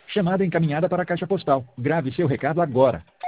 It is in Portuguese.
Chamada encaminhada para a caixa postal. Grave seu recado agora.